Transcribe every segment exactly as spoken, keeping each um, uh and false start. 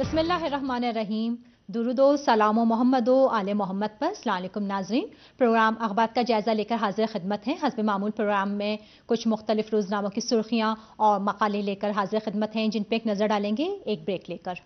بسم اللہ الرحمن الرحیم. درود و سلام و محمد و آل محمد پر. السلام علیکم ناظرین. پروگرام اخبار کا جائزہ لے کر حاضر خدمت ہیں. حسب معمول پروگرام میں کچھ مختلف روزناموں کی سرخیاں اور مقالے لے کر حاضر خدمت ہیں جن پہ ایک نظر ڈالیں گے ایک بریک لے کر.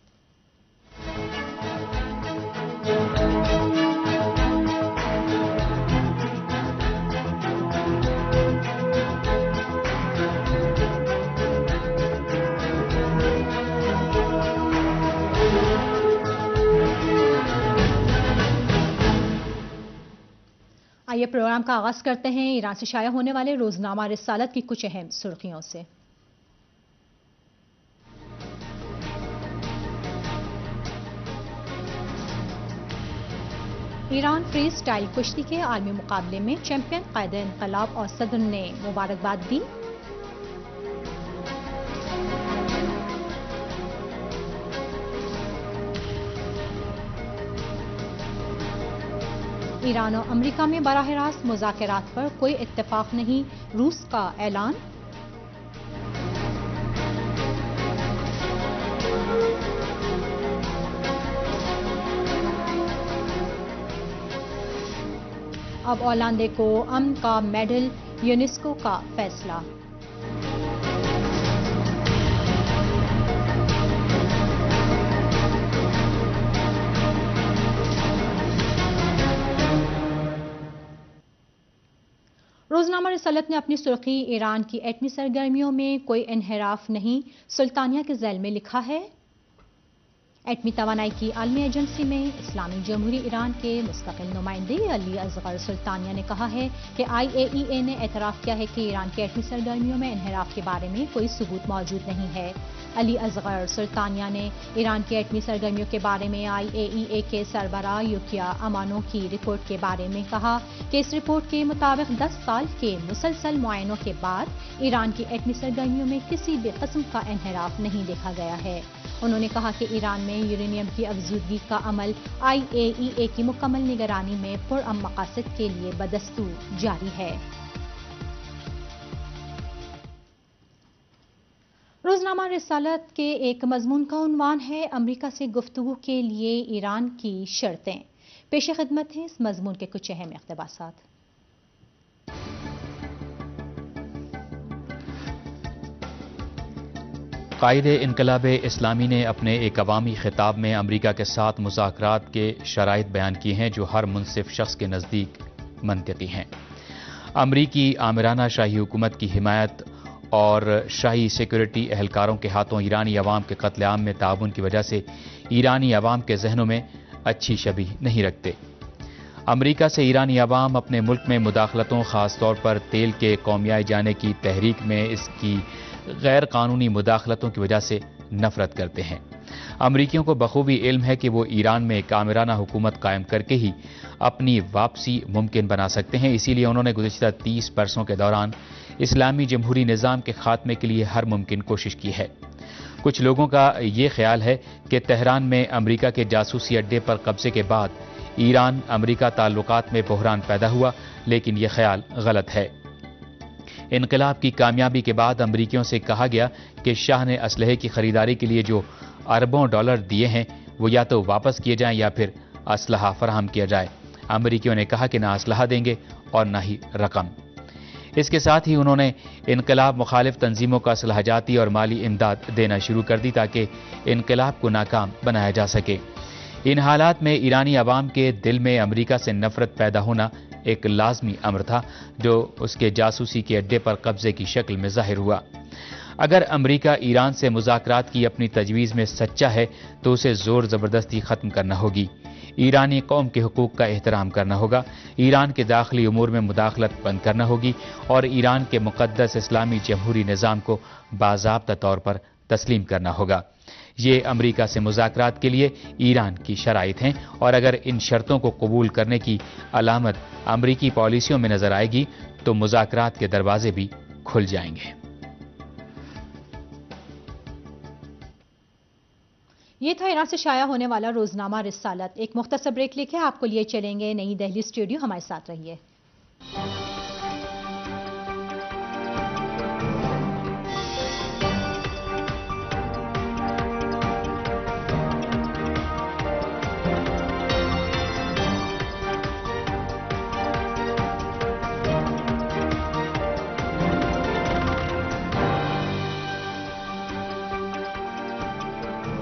آئیے پروگرام کا آغاز کرتے ہیں ایران سے شائع ہونے والے روزنامہ رسالت کی کچھ اہم سرخیوں سے. ایران فری سٹائل کشتی کے عالمی مقابلے میں چیمپئن قائد انقلاب اور صدر نے مبارکباد دی. ایران اور امریکہ میں براہ راست مذاکرات پر کوئی اتفاق نہیں، روس کا اعلان. اب اولانڈے کو امن کا میڈل، یونیسکو کا فیصلہ. روزنامہ رسالت نے اپنی سرخی ایران کی ایٹمی سرگرمیوں میں کوئی انحراف نہیں، سلطانیہ کے ذیل میں لکھا ہے. ایٹمی توانائی کی عالمی ایجنسی میں اسلامی جمہوری ایران کے مستقل نمائندے علی اصغر سلطانیہ نے کہا ہے کہ آئی اے ای اے نے اعتراف کیا ہے کہ ایران کی ایٹمی سرگرمیوں میں انحراف کے بارے میں کوئی ثبوت موجود نہیں ہے. علی اصغر سلطانیہ نے ایران کی ایٹمی سرگرمیوں کے بارے میں آئی اے ای اے کے سربراہ یوکیا امانو کی رپورٹ کے بارے میں کہا کہ اس رپورٹ کے مطابق دس سال کے مسلسل معائنوں کے بعد ایران کی ایٹمی سرگرمیوں میں کسی بھی قسم کا انحراف نہیں دیکھا گیا ہے. انہوں نے کہا کہ ایران میں یورینیم کی افزودگی کا عمل آئی اے ای اے کی مکمل نگرانی میں پرامن مقاصد کے لیے بدستور جاری ہے. روزنامہ رسالت کے ایک مضمون کا عنوان ہے امریکہ سے گفتگو کے لیے ایران کی شرطیں. پیش خدمت ہیں اس مضمون کے کچھ اہم اقتباسات. قائد انقلاب اسلامی نے اپنے ایک عوامی خطاب میں امریکہ کے ساتھ مذاکرات کے شرائط بیان کیے ہیں جو ہر منصف شخص کے نزدیک منطقی ہیں. امریکی آمرانہ شاہی حکومت کی حمایت اور شاہی سیکورٹی اہلکاروں کے ہاتھوں ایرانی عوام کے قتل عام میں تعاون کی وجہ سے ایرانی عوام کے ذہنوں میں اچھی شبیہ نہیں رکھتے. امریکہ سے ایرانی عوام اپنے ملک میں مداخلتوں، خاص طور پر تیل کے قومیائی جانے کی تحریک میں اس کی غیر قانونی مداخلتوں کی وجہ سے نفرت کرتے ہیں. امریکیوں کو بخوبی علم ہے کہ وہ ایران میں ایک آمرانہ حکومت قائم کر کے ہی اپنی واپسی ممکن بنا سکتے ہیں. اسی لیے انہوں نے گزشتہ تیس برسوں کے دوران اسلامی جمہوری نظام کے خاتمے کے لیے ہر ممکن کوشش کی ہے. کچھ لوگوں کا یہ خیال ہے کہ تہران میں امریکہ کے جاسوسی اڈے پر قبضے کے بعد ایران امریکہ تعلقات میں بحران پیدا ہوا، لیکن یہ خیال غلط ہے. انقلاب کی کامیابی کے بعد امریکیوں سے کہا گیا کہ شاہ نے اسلحے کی خریداری کے لیے جو اربوں ڈالر دیے ہیں وہ یا تو واپس کیے جائیں یا پھر اسلحہ فراہم کیا جائے. امریکیوں نے کہا کہ نہ اسلحہ دیں گے اور نہ ہی رقم. اس کے ساتھ ہی انہوں نے انقلاب مخالف تنظیموں کا اسلحہ جاتی اور مالی امداد دینا شروع کر دی تاکہ انقلاب کو ناکام بنایا جا سکے. ان حالات میں ایرانی عوام کے دل میں امریکہ سے نفرت پیدا ہونا ایک لازمی امر تھا جو اس کے جاسوسی کے اڈے پر قبضے کی شکل میں ظاہر ہوا. اگر امریکہ ایران سے مذاکرات کی اپنی تجویز میں سچا ہے تو اسے زور زبردستی ختم کرنا ہوگی. ایرانی قوم کے حقوق کا احترام کرنا ہوگا، ایران کے داخلی امور میں مداخلت بند کرنا ہوگی اور ایران کے مقدس اسلامی جمہوری نظام کو باضابطہ طور پر تسلیم کرنا ہوگا. یہ امریکہ سے مذاکرات کے لیے ایران کی شرائط ہیں اور اگر ان شرطوں کو قبول کرنے کی علامت امریکی پالیسیوں میں نظر آئے گی تو مذاکرات کے دروازے بھی کھل جائیں گے. یہ تھا ایران سے شائع ہونے والا روزنامہ رسالت. ایک مختصر بریک لے کے آپ کو لیے چلیں گے نئی دہلی اسٹوڈیو. ہمارے ساتھ رہیے.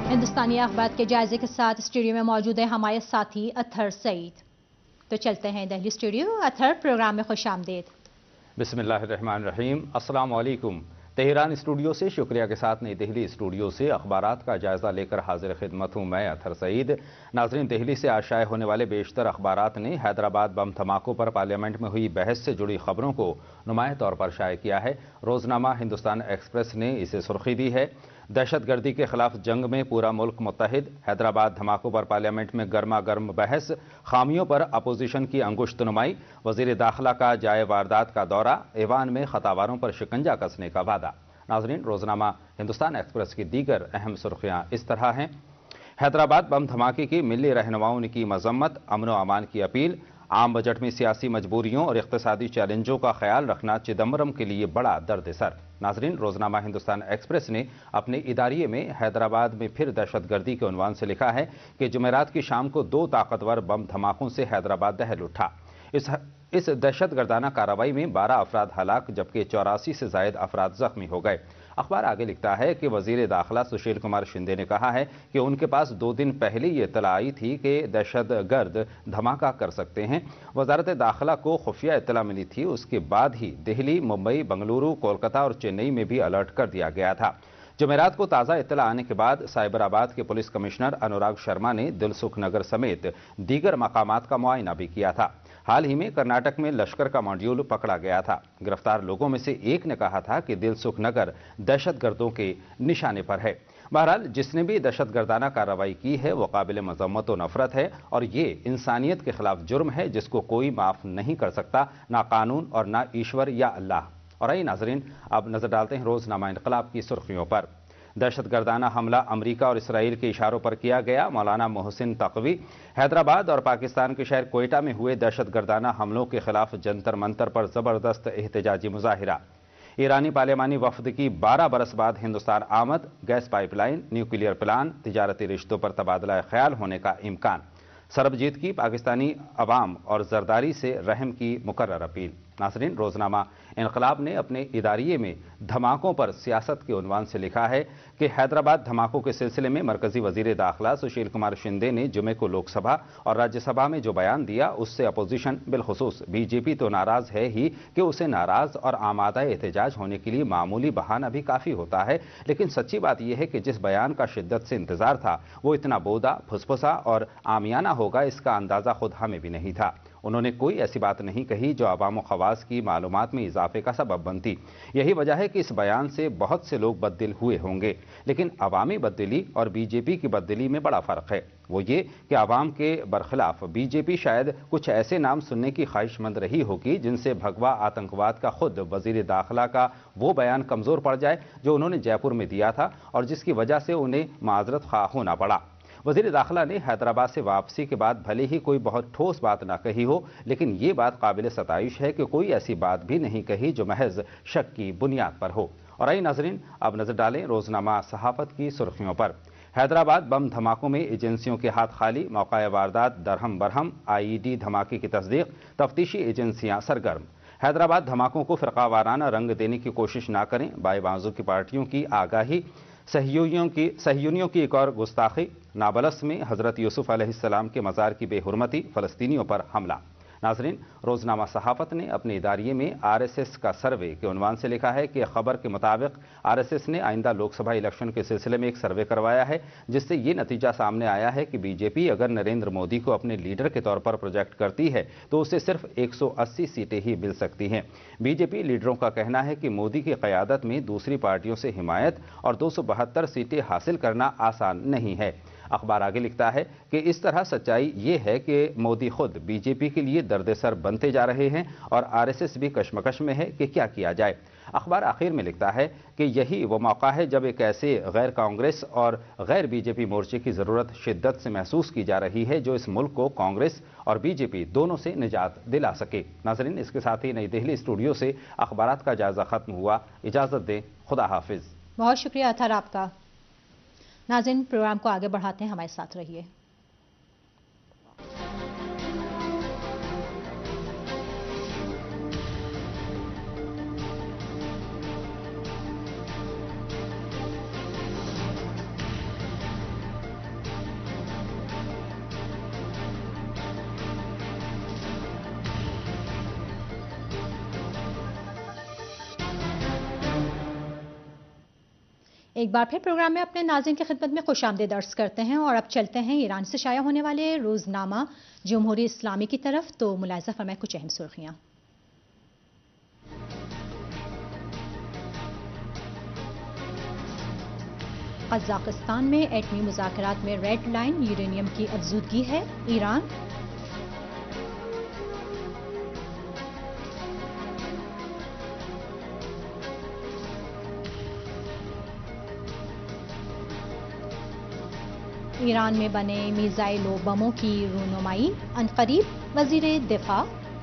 ہندوستانی اخبار کے جائزے کے ساتھ اسٹوڈیو میں موجود ہے ہمارے ساتھی اطہر سعید. تو چلتے ہیں دہلی اسٹوڈیو. اطہر، پروگرام میں خوش آمدید. بسم اللہ الرحمن الرحیم. السلام علیکم. تہران اسٹوڈیو سے شکریہ کے ساتھ نئی دہلی اسٹوڈیو سے اخبارات کا جائزہ لے کر حاضر خدمت ہوں میں اطہر سعید. ناظرین، دہلی سے آج شائع ہونے والے بیشتر اخبارات نے حیدرآباد بم دھماکوں پر پارلیمنٹ میں ہوئی بحث سے جڑی خبروں کو نمایاں طور پر شائع کیا ہے. روزنامہ ہندوستان ایکسپریس نے اسے سرخی دی ہے: دہشت گردی کے خلاف جنگ میں پورا ملک متحد، حیدرآباد دھماکوں پر پارلیمنٹ میں گرما گرم بحث، خامیوں پر اپوزیشن کی انگشت نمائی، وزیر داخلہ کا جائے واردات کا دورہ، ایوان میں خطاواروں پر شکنجہ کسنے کا وعدہ. ناظرین، روزنامہ ہندوستان ایکسپریس کی دیگر اہم سرخیاں اس طرح ہیں: حیدرآباد بم دھماکے کی ملی رہنماؤں نے کی مذمت، امن و امان کی اپیل، عام بجٹ میں سیاسی مجبوریوں اور اقتصادی چیلنجوں کا خیال رکھنا چدمبرم کے لیے بڑا درد سر. ناظرین، روزنامہ ہندوستان ایکسپریس نے اپنے اداریے میں حیدرآباد میں پھر دہشت گردی کے عنوان سے لکھا ہے کہ جمعرات کی شام کو دو طاقتور بم دھماکوں سے حیدرآباد دہل اٹھا. اس اس دہشت گردانہ کارروائی میں بارہ افراد ہلاک جبکہ چوراسی سے زائد افراد زخمی ہو گئے. اخبار آگے لکھتا ہے کہ وزیر داخلہ سشیل کمار شندے نے کہا ہے کہ ان کے پاس دو دن پہلے یہ اطلاع آئی تھی کہ دہشت گرد دھماکہ کر سکتے ہیں. وزارت داخلہ کو خفیہ اطلاع ملی تھی، اس کے بعد ہی دہلی، ممبئی، بنگلورو، کولکتہ اور چنئی میں بھی الرٹ کر دیا گیا تھا. جمعرات کو تازہ اطلاع آنے کے بعد سائبر آباد کے پولیس کمشنر انوراگ شرما نے دل سکھ نگر سمیت دیگر مقامات کا معائنہ بھی کیا تھا. حال ہی میں کرناٹک میں لشکر کا ماڈیول پکڑا گیا تھا. گرفتار لوگوں میں سے ایک نے کہا تھا کہ دل سکھ نگر دہشت گردوں کے نشانے پر ہے. بہرحال، جس نے بھی دہشت گردانہ کارروائی کی ہے وہ قابل مذمت و نفرت ہے اور یہ انسانیت کے خلاف جرم ہے جس کو کوئی معاف نہیں کر سکتا، نہ قانون اور نہ ایشور یا اللہ. اور آئیے ناظرین، اب نظر ڈالتے ہیں روزنامہ انقلاب کی سرخیوں پر. دہشت گردانہ حملہ امریکہ اور اسرائیل کے اشاروں پر کیا گیا. مولانا محسن تقوی. حیدرآباد اور پاکستان کے شہر کوئٹہ میں ہوئے دہشت گردانہ حملوں کے خلاف جنتر منتر پر زبردست احتجاجی مظاہرہ. ایرانی پارلیمانی وفد کی بارہ برس بعد ہندوستان آمد، gas pipeline, nuclear plan, تجارتی رشتوں پر تبادلہ خیال ہونے کا امکان. سربجیت کی پاکستانی عوام اور زرداری سے رحم کی مکرر اپیل. ناظرین، روزنامہ انقلاب نے اپنے اداریے میں دھماکوں پر سیاست کے عنوان سے لکھا ہے کہ حیدرآباد دھماکوں کے سلسلے میں مرکزی وزیر داخلہ سشیل کمار شندے نے جمعے کو لوک سبھا اور راجیہ سبھا میں جو بیان دیا اس سے اپوزیشن بالخصوص بی جے پی تو ناراض ہے ہی کہ اسے ناراض اور آمادہ احتجاج ہونے کے لیے معمولی بہانہ بھی کافی ہوتا ہے. لیکن سچی بات یہ ہے کہ جس بیان کا شدت سے انتظار تھا وہ اتنا بودا، پھسپھسا اور عامیانہ ہوگا اس کا اندازہ خود ہمیں بھی نہیں تھا. انہوں نے کوئی ایسی بات نہیں کہی جو عوام و خواص کی معلومات میں اضافے کا سبب بنتی. یہی وجہ ہے کہ اس بیان سے بہت سے لوگ بددل ہوئے ہوں گے. لیکن عوامی بددلی اور بی جے پی کی بددلی میں بڑا فرق ہے. وہ یہ کہ عوام کے برخلاف بی جے پی شاید کچھ ایسے نام سننے کی خواہش مند رہی ہوگی جن سے بھگوا آتنکواد کا خود وزیر داخلہ کا وہ بیان کمزور پڑ جائے جو انہوں نے جے پور میں دیا تھا اور جس کی وجہ سے انہیں معذرت خواہ ہونا پڑا. وزیر داخلہ نے حیدرآباد سے واپسی کے بعد بھلے ہی کوئی بہت ٹھوس بات نہ کہی ہو، لیکن یہ بات قابل ستائش ہے کہ کوئی ایسی بات بھی نہیں کہی جو محض شک کی بنیاد پر ہو. اور آئیے ناظرین، اب نظر ڈالیں روزنامہ صحافت کی سرخیوں پر. حیدرآباد بم دھماکوں میں ایجنسیوں کے ہاتھ خالی، موقع واردات درہم برہم، آئی ای ڈی دھماکے کی تصدیق، تفتیشی ایجنسیاں سرگرم. حیدرآباد دھماکوں کو فرقہ وارانہ رنگ دینے کی کوشش نہ کریں، بائیں بازو کی پارٹیوں کی آگاہی. صہیونیوں کی صہیونیوں کی ایک اور گستاخی. نابلس میں حضرت یوسف علیہ السلام کے مزار کی بے حرمتی، فلسطینیوں پر حملہ. ناظرین، روزنامہ صحافت نے اپنے اداریے میں آر ایس ایس کا سروے کے عنوان سے لکھا ہے کہ خبر کے مطابق آر ایس ایس نے آئندہ لوک سبھا الیکشن کے سلسلے میں ایک سروے کروایا ہے جس سے یہ نتیجہ سامنے آیا ہے کہ بی جے پی اگر نریندر مودی کو اپنے لیڈر کے طور پر پروجیکٹ کرتی ہے تو اسے صرف ایک سو اسی سیٹیں ہی مل سکتی ہیں. بی جے پی لیڈروں کا کہنا ہے کہ مودی کی قیادت میں دوسری پارٹیوں سے حمایت اور دو سو بہتر سیٹیں حاصل کرنا آسان نہیں ہے. اخبار آگے لکھتا ہے کہ اس طرح سچائی یہ ہے کہ مودی خود بی جے پی کے لیے درد سر بنتے جا رہے ہیں اور آر ایس ایس بھی کشمکش میں ہے کہ کیا کیا جائے. اخبار آخر میں لکھتا ہے کہ یہی وہ موقع ہے جب ایک ایسے غیر کانگریس اور غیر بی جے پی مورچے کی ضرورت شدت سے محسوس کی جا رہی ہے جو اس ملک کو کانگریس اور بی جے پی دونوں سے نجات دلا سکے. ناظرین، اس کے ساتھ ہی نئی دہلی اسٹوڈیو سے اخبارات کا جائزہ ختم ہوا. اجازت دیں، خدا حافظ. بہت شکریہ اطہر آپ کا. ناظرین، پروگرام کو آگے بڑھاتے ہیں، ہمارے ساتھ رہیے. ایک بار پھر پروگرام میں اپنے ناظرین کی خدمت میں خوش آمدید عرض کرتے ہیں اور اب چلتے ہیں ایران سے شائع ہونے والے روزنامہ جمہوری اسلامی کی طرف، تو ملاحظہ فرمائیں کچھ اہم سرخیاں۔ قزاقستان میں ایٹمی مذاکرات میں ریڈ لائن، یورینیم کی افزودگی ہے۔ ایران ایران میں بنے میزائل و بموں کی رونمائی عنقریب، وزیر دفاع۔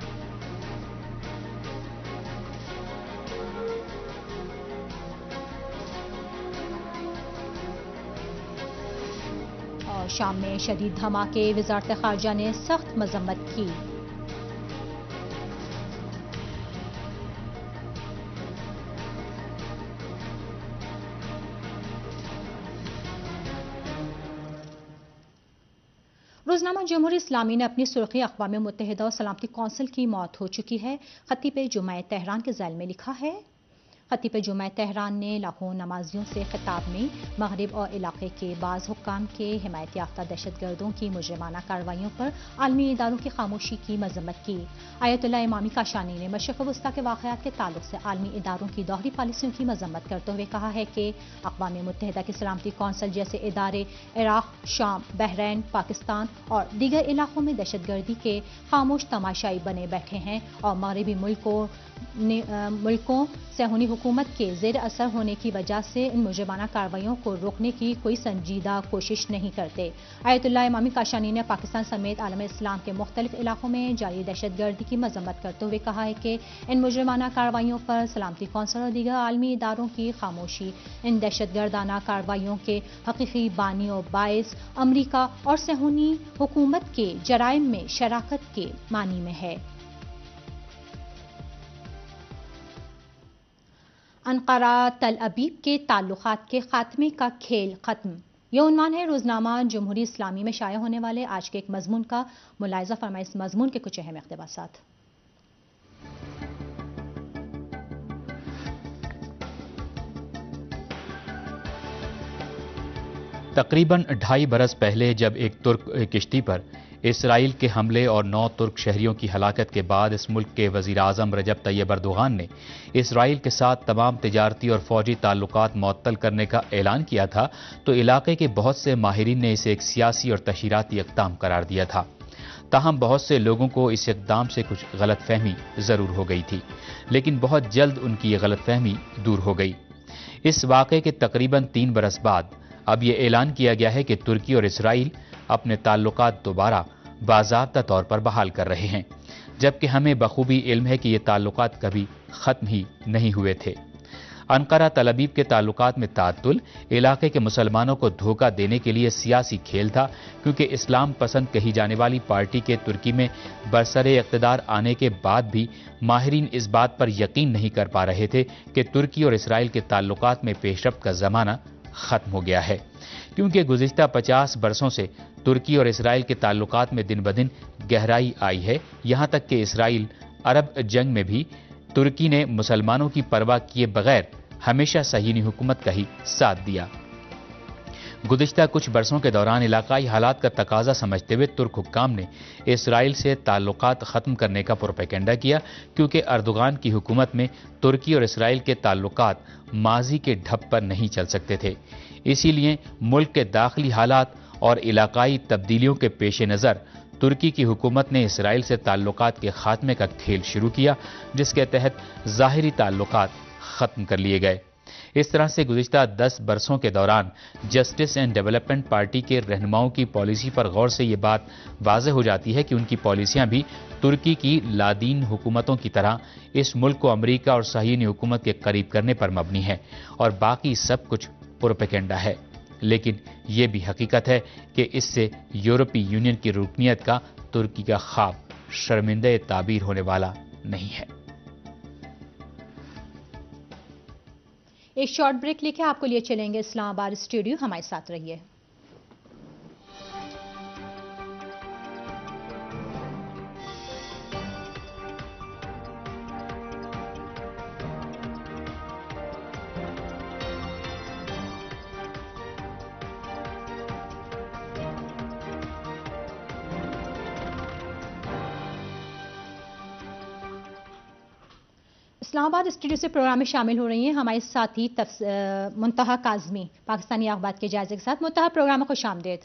اور شام میں شدید دھماکے، وزارت خارجہ نے سخت مذمت کی۔ روزنامہ جمہوری اسلامی نے اپنی سرخی اقوام متحدہ اور سلامتی کونسل کی موت ہو چکی ہے خطیب جمعہ تہران کے ذیل میں لکھا ہے۔ خطیب جمعہ تہران نے لاکھوں نمازیوں سے خطاب میں مغرب اور علاقے کے بعض حکام کے حمایت یافتہ دہشت گردوں کی مجرمانہ کارروائیوں پر عالمی اداروں کی خاموشی کی مذمت کی۔ آیت اللہ امامی کاشانی نے مشرق وسطیٰ کے واقعات کے تعلق سے عالمی اداروں کی دوہری پالیسیوں کی مذمت کرتے ہوئے کہا ہے کہ اقوام متحدہ کی سلامتی کونسل جیسے ادارے عراق، شام، بحرین، پاکستان اور دیگر علاقوں میں دہشت گردی کے خاموش تماشائی بنے بیٹھے ہیں اور مغربی ملکوں ملکوں صہیونی حکومت کے زیر اثر ہونے کی وجہ سے ان مجرمانہ کارروائیوں کو روکنے کی کوئی سنجیدہ کوشش نہیں کرتے۔ آیت اللہ امامی کاشانی نے پاکستان سمیت عالم اسلام کے مختلف علاقوں میں جاری دہشت گردی کی مذمت کرتے ہوئے کہا ہے کہ ان مجرمانہ کارروائیوں پر سلامتی کونسل اور دیگر عالمی اداروں کی خاموشی ان دہشت گردانہ کارروائیوں کے حقیقی بانی و باعث امریکہ اور صہیونی حکومت کے جرائم میں شراکت کے معنی میں ہے۔ انقرہ تل ابیب کے تعلقات کے خاتمے کا کھیل ختم، یہ عنوان ہے روزنامہ جمہوری اسلامی میں شائع ہونے والے آج کے ایک مضمون کا۔ ملاحظہ فرمائیں اس مضمون کے کچھ اہم اقتباسات۔ تقریباً ڈھائی برس پہلے جب ایک ترک کشتی پر اسرائیل کے حملے اور نو ترک شہریوں کی ہلاکت کے بعد اس ملک کے وزیر اعظم رجب طیب اردوغان نے اسرائیل کے ساتھ تمام تجارتی اور فوجی تعلقات معطل کرنے کا اعلان کیا تھا، تو علاقے کے بہت سے ماہرین نے اسے ایک سیاسی اور تشہیراتی اقدام قرار دیا تھا۔ تاہم بہت سے لوگوں کو اس اقدام سے کچھ غلط فہمی ضرور ہو گئی تھی، لیکن بہت جلد ان کی یہ غلط فہمی دور ہو گئی۔ اس واقعے کے تقریباً تین برس بعد اب یہ اعلان کیا گیا ہے کہ ترکی اور اسرائیل اپنے تعلقات دوبارہ باضابطہ طور پر بحال کر رہے ہیں، جبکہ ہمیں بخوبی علم ہے کہ یہ تعلقات کبھی ختم ہی نہیں ہوئے تھے۔ انقرہ تل ابیب کے تعلقات میں تعطل علاقے کے مسلمانوں کو دھوکہ دینے کے لیے سیاسی کھیل تھا، کیونکہ اسلام پسند کہی جانے والی پارٹی کے ترکی میں برسر اقتدار آنے کے بعد بھی ماہرین اس بات پر یقین نہیں کر پا رہے تھے کہ ترکی اور اسرائیل کے تعلقات میں پیش رفت کا زمانہ ختم ہو گیا ہے، کیونکہ گزشتہ پچاس برسوں سے ترکی اور اسرائیل کے تعلقات میں دن بدن گہرائی آئی ہے، یہاں تک کہ اسرائیل عرب جنگ میں بھی ترکی نے مسلمانوں کی پرواہ کیے بغیر ہمیشہ صہیونی حکومت کا ہی ساتھ دیا۔ گزشتہ کچھ برسوں کے دوران علاقائی حالات کا تقاضا سمجھتے ہوئے ترک حکام نے اسرائیل سے تعلقات ختم کرنے کا پروپیگنڈا کیا، کیونکہ اردوغان کی حکومت میں ترکی اور اسرائیل کے تعلقات ماضی کے ڈھب پر نہیں چل سکتے تھے۔ اسی لیے ملک کے داخلی حالات اور علاقائی تبدیلیوں کے پیش نظر ترکی کی حکومت نے اسرائیل سے تعلقات کے خاتمے کا کھیل شروع کیا، جس کے تحت ظاہری تعلقات ختم کر لیے گئے۔ اس طرح سے گزشتہ دس برسوں کے دوران جسٹس اینڈ ڈیولپمنٹ پارٹی کے رہنماؤں کی پالیسی پر غور سے یہ بات واضح ہو جاتی ہے کہ ان کی پالیسیاں بھی ترکی کی لادین حکومتوں کی طرح اس ملک کو امریکہ اور صہیونی حکومت کے قریب کرنے پر مبنی ہے، اور باقی سب کچھ پروپیگنڈا ہے۔ لیکن یہ بھی حقیقت ہے کہ اس سے یورپی یونین کی رکنیت کا ترکی کا خواب شرمندہ تعبیر ہونے والا نہیں ہے۔ ایک شارٹ بریک لے کے آپ کو لیے چلیں گے اسلام آباد اسٹوڈیو، ہمارے ساتھ رہیے۔ اسلام آباد اسٹوڈیو سے پروگرام میں شامل ہو رہی ہیں ہمارے ساتھی منتہا کاظمی پاکستانی اخبار کے جائزے کے ساتھ. منتہا، پروگرام میں خوش آمدید.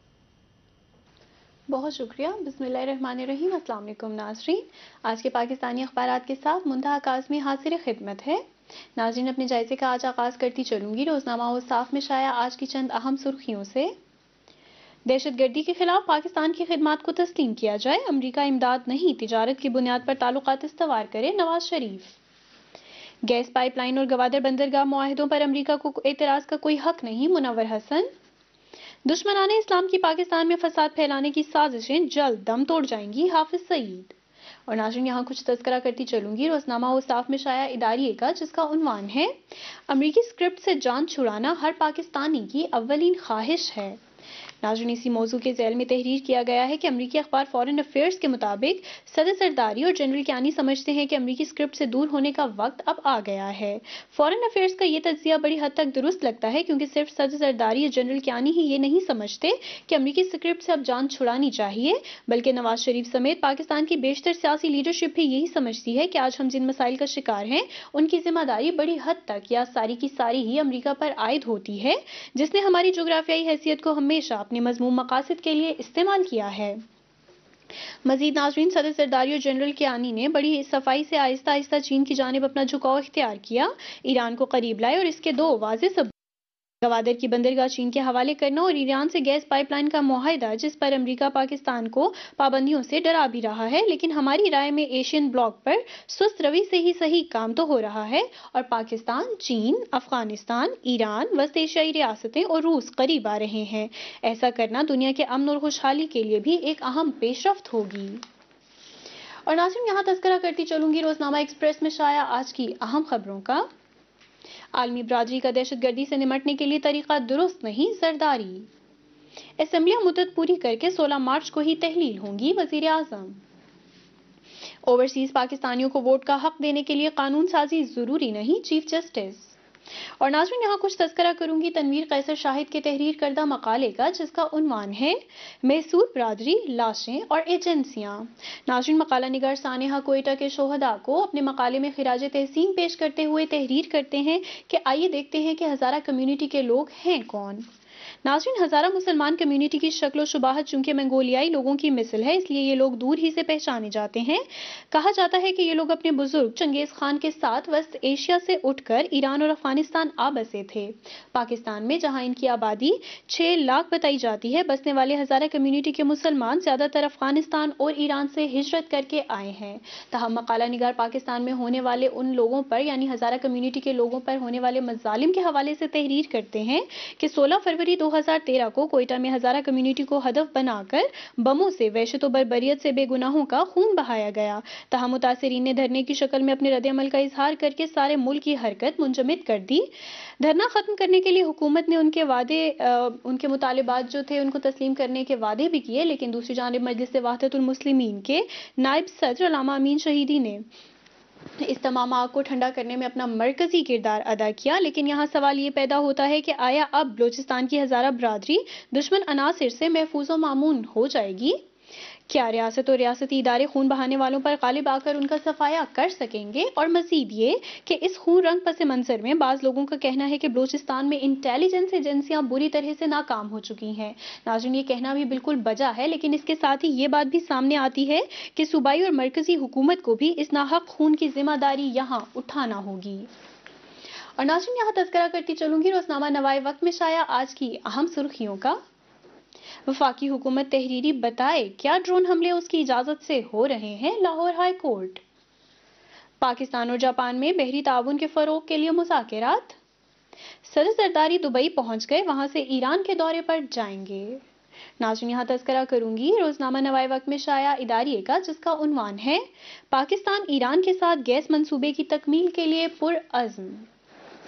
بہت شکریہ. بسم اللہ الرحمن الرحیم. السلام علیکم ناظرین. آج کے پاکستانی اخبارات کے ساتھ منتہا کاظمی حاضر خدمت ہے. ناظرین، اپنے جائزے کا آج آغاز کرتی چلوں گی روزنامہ صاف میں شائع آج کی چند اہم سرخیوں سے. دہشت گردی کے خلاف پاکستان کی خدمات کو تسلیم کیا جائے، امریکہ امداد نہیں تجارت کی بنیاد پر تعلقات استوار کرے Nawaz Sharif. Gas pipeline اور گوادر بندرگاہ معاہدوں پر امریکہ کو اعتراض کا کوئی حق نہیں، منور حسن. دشمنان اسلام کی پاکستان میں فساد پھیلانے کی سازشیں جلد دم توڑ جائیں گی، حافظ سعید. اور ناظرین، یہاں کچھ تذکرہ کرتی چلوں گی روزنامہ صاف میں شائع اداریے کا، جس کا عنوان ہے امریکی اسکرپٹ سے جان چھڑانا ہر پاکستانی کی اولین خواہش ہے. ناظرین، اسی موضوع کے ذیل میں تحریر کیا گیا ہے کہ امریکی اخبار فارن افیئرز کے مطابق صدر زرداری اور جنرل کیانی سمجھتے ہیں کہ امریکی اسکرپٹ سے دور ہونے کا وقت اب آ گیا ہے. فارن افیئرز کا یہ تجزیہ بڑی حد تک درست لگتا ہے، کیونکہ صرف صدر زرداری اور جنرل کیانی ہی یہ نہیں سمجھتے کہ امریکی اسکرپٹ سے اب جان چھڑانی چاہیے، بلکہ نواز شریف سمیت پاکستان کی بیشتر سیاسی لیڈرشپ بھی یہی سمجھتی ہے کہ آج ہم جن مسائل کا شکار ہیں ان کی ذمہ داری بڑی حد تک یا ساری کی ساری ہی امریکہ پر عائد ہوتی ہے، جس نے ہماری جغرافیائی حیثیت کو ہمیشہ اپنے مضمون مقاصد کے لیے استعمال کیا ہے. مزید ناظرین، صدر زرداری اور جنرل کیانی نے بڑی صفائی سے آہستہ آہستہ چین کی جانب اپنا جھکاؤ اختیار کیا، ایران کو قریب لائے اور اس کے دو واضح ثبوت: گوادر کی بندرگاہ چین کے حوالے کرنا اور ایران سے گیس پائپ لائن کا معاہدہ، جس پر امریکہ پاکستان کو پابندیوں سے ڈرا بھی رہا ہے، لیکن ہماری رائے میں ایشین بلاک پر سست روی سے ہی صحیح کام تو ہو رہا ہے اور پاکستان، چین، افغانستان، ایران، وسط ایشیائی ریاستیں اور روس قریب آ رہے ہیں. ایسا کرنا دنیا کے امن اور خوشحالی کے لیے بھی ایک اہم پیش رفت ہوگی. اور ناظرین، یہاں تذکرہ کرتی چلوں گی روزنامہ ایکسپریس میں شائع آج کی اہم خبروں کا. عالمی برادری کا دہشت گردی سے نمٹنے کے لیے طریقہ درست نہیں، زرداری. اسمبلیاں مدت پوری کر کے سولہ مارچ کو ہی تحلیل ہوں گی، وزیر اعظم. اوورسیز پاکستانیوں کو ووٹ کا حق دینے کے لیے قانون سازی ضروری نہیں، چیف جسٹس. اور ناظرین، یہاں کچھ تذکرہ کروں گی تنویر قیصر شاہد کے تحریر کردہ مقالے کا، جس کا عنوان ہے محسود برادری، لاشیں اور ایجنسیاں. ناظرین، مقالہ نگار سانحہ کوئٹہ کے شہداء کو اپنے مقالے میں خراج تحسین پیش کرتے ہوئے تحریر کرتے ہیں کہ آئیے دیکھتے ہیں کہ ہزارہ کمیونٹی کے لوگ ہیں کون. ناظرین، ہزارہ مسلمان کمیونٹی کی شکل و شباہت چونکہ منگولیائی لوگوں کی مثل ہے، اس لیے یہ لوگ دور ہی سے پہچانے جاتے ہیں. کہا جاتا ہے کہ یہ لوگ اپنے بزرگ چنگیز خان کے ساتھ وسط ایشیا سے اٹھ کر ایران اور افغانستان آ بسے تھے. پاکستان میں جہاں ان کی آبادی چھ لاکھ بتائی جاتی ہے، بسنے والے ہزارہ کمیونٹی کے مسلمان زیادہ تر افغانستان اور ایران سے ہجرت کر کے آئے ہیں. تاہم مقالہ نگار پاکستان میں ہونے والے ان لوگوں پر یعنی ہزارہ کمیونٹی کے لوگوں پر ہونے والے مظالم کے حوالے سے تحریر کرتے ہیں کہ سولہ فروری دو ہزار تیرہ کو کوئٹہ میں ہزارہ کمیونٹی کو ہدف بنا کر بموں سے وحشت و بربریت سے بے گناہوں کا خون بہایا گیا. تاہم متاثرین نے دھرنے کی شکل میں اپنے رد عمل کا اظہار کر کے سارے ملک کی حرکت منجمد کر دی. دھرنا ختم کرنے کے لیے حکومت نے ان کے وعدے ان کے مطالبات جو تھے ان کو تسلیم کرنے کے وعدے بھی کیے، لیکن دوسری جانب مجلس وحدت المسلمین کے نائب صدر علامہ امین شہیدی نے اس تمام آگ کو ٹھنڈا کرنے میں اپنا مرکزی کردار ادا کیا. لیکن یہاں سوال یہ پیدا ہوتا ہے کہ آیا اب بلوچستان کی ہزارہ برادری دشمن عناصر سے محفوظ و مامون ہو جائے گی؟ کیا ریاست اور ریاستی ادارے خون بہانے والوں پر غالب آ کر ان کا صفایا کر سکیں گے؟ اور مزید یہ کہ اس خون رنگ پس منظر میں بعض لوگوں کا کہنا ہے کہ بلوچستان میں انٹیلیجنس ایجنسیاں بری طرح سے ناکام ہو چکی ہیں. ناظرین، یہ کہنا بھی بالکل بجا ہے، لیکن اس کے ساتھ ہی یہ بات بھی سامنے آتی ہے کہ صوبائی اور مرکزی حکومت کو بھی اس ناحق خون کی ذمہ داری یہاں اٹھانا ہوگی. اور ناظرین، یہاں تذکرہ کرتی چلوں گی روزنامہ نوائے وقت میں شائع آج کی اہم سرخیوں کا. وفاقی حکومت تحریری بتائے کیا ڈرون حملے اس کی اجازت سے ہو رہے ہیں، لاہور ہائی کورٹ. پاکستان اور جاپان میں بحری تعاون کے فروغ کے لیے مذاکرات. صدر زرداری دبئی پہنچ گئے، وہاں سے ایران کے دورے پر جائیں گے. ناظرین، یہاں تذکرہ کروں گی روزنامہ نوائے وقت میں شائع اداریے کا، جس کا عنوان ہے پاکستان ایران کے ساتھ گیس منصوبے کی تکمیل کے لیے پرعزم.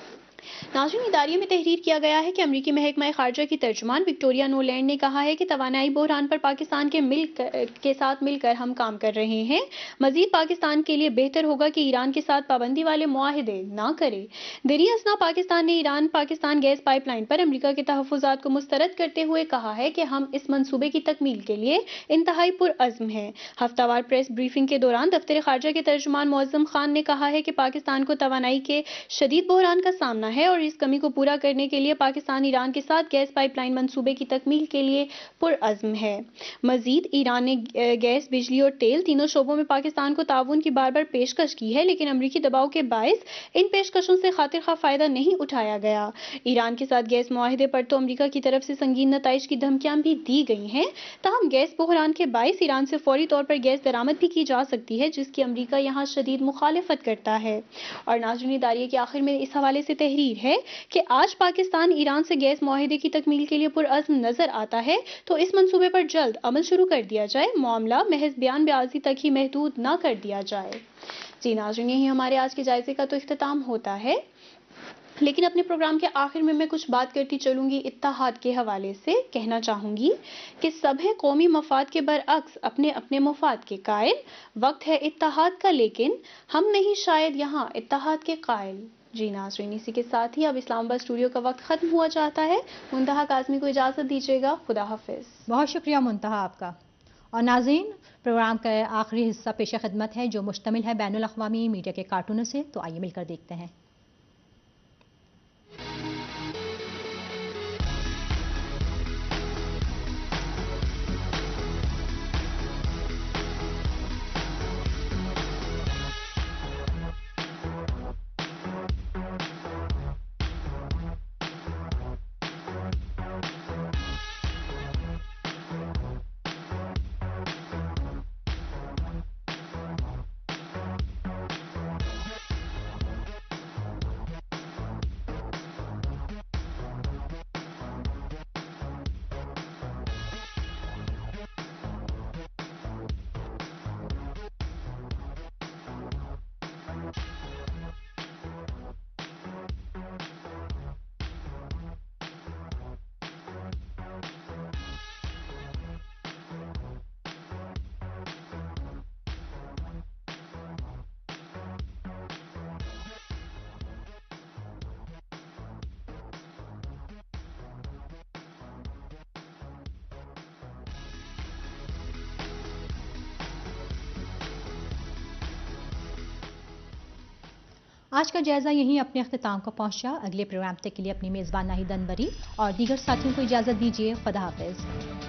ناظرین، اداریے میں تحریر کیا گیا ہے کہ امریکی محکمہ خارجہ کی ترجمان وکٹوریا نولینڈ نے کہا ہے کہ توانائی بحران پر پاکستان کے مل کے ساتھ مل کر ہم کام کر رہے ہیں۔ مزید پاکستان کے لیے بہتر ہوگا کہ ایران کے ساتھ پابندی والے معاہدے نہ کرے۔ دریں اثنا پاکستان نے Iran Pakistan gas pipeline پر امریکہ کے تحفظات کو مسترد کرتے ہوئے کہا ہے کہ ہم اس منصوبے کی تکمیل کے لیے انتہائی پرعزم ہیں۔ ہفتہ وار پریس بریفنگ کے دوران دفتر خارجہ کے ترجمان معظم خان نے کہا ہے کہ پاکستان کو توانائی کے شدید بحران کا سامنا ہے اور اس کمی کو پورا کرنے کے لیے پاکستان ایران کے ساتھ گیس پائپ لائن منصوبے کی تکمیل کے لیے پرعزم ہے۔ مزید ایران نے گیس، بجلی اور تیل تینوں شعبوں میں پاکستان کو تعاون کی بار بار پیشکش کی ہے، لیکن امریکی دباؤ کے باعث ان پیشکشوں سے خاطر خواہ فائدہ نہیں اٹھایا گیا۔ ایران کے ساتھ گیس معاہدے پر تو امریکہ کی طرف سے سنگین نتائج کی دھمکیاں بھی دی گئی ہیں، تاہم گیس بحران کے باعث ایران سے فوری طور پر گیس درآمد بھی کی جا سکتی ہے، جس کی امریکہ یہاں شدید مخالفت کرتا ہے۔ اور ناظرین، اداریے کے آخر میں اس حوالے سے تحریر ہے کہ آج پاکستان ایران سے گیس معاہدے کی تکمیل کے لیے پرعزم نظر آتا ہے تو اس منصوبے پر جلد عمل شروع کر دیا جائے، معاملہ محض بیان بازی تک ہی محدود نہ کر دیا جائے۔ جی ناظرین، یہی ہمارے آج کے جائزے کا تو اختتام ہوتا ہے، لیکن اپنے پروگرام کے آخر میں میں کچھ بات کرتی چلوں گی اتحاد کے حوالے سے۔ کہنا چاہوں گی کہ سب ہے قومی مفاد کے برعکس اپنے اپنے مفاد کے قائل، وقت ہے اتحاد کا لیکن ہم نہیں شاید یہاں اتحاد کے قائل۔ جی ناظرین، اسی کے ساتھ ہی اب اسلام آباد اسٹوڈیو کا وقت ختم ہوا چاہتا ہے۔ منتہا کاظمی کو اجازت دیجیے گا، خدا حافظ۔ بہت شکریہ منتہا آپ کا۔ اور ناظرین، پروگرام کا آخری حصہ پیش خدمت ہے جو مشتمل ہے بین الاقوامی میڈیا کے کارٹونوں سے، تو آئیے مل کر دیکھتے ہیں۔ آج کا جائزہ یہیں اپنے اختتام کو پہنچا۔ اگلے پروگرام تک کے لیے اپنی میزبان ناہید انوری اور دیگر ساتھیوں کو اجازت دیجیے۔ خدا حافظ۔